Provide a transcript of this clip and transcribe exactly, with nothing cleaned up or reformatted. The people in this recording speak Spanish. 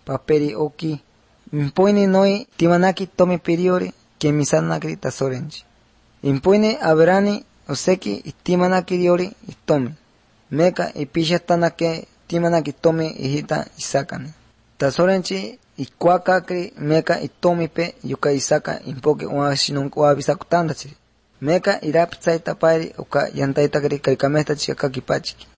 paperi oki, impuine noi timanaki tomi periore, que misanakri tasorenchi. Impuine averani oseki itimanaki riori itomi. Meka ipishatanake timanaki tomi ihita isakane. Tasorenchi ikuakakri meka itomipe yuka isaka impoke uashinon uabisakutandachi. Meka irapitsaita pairi uka yantaitakri kaikamesta chikakakipachiki.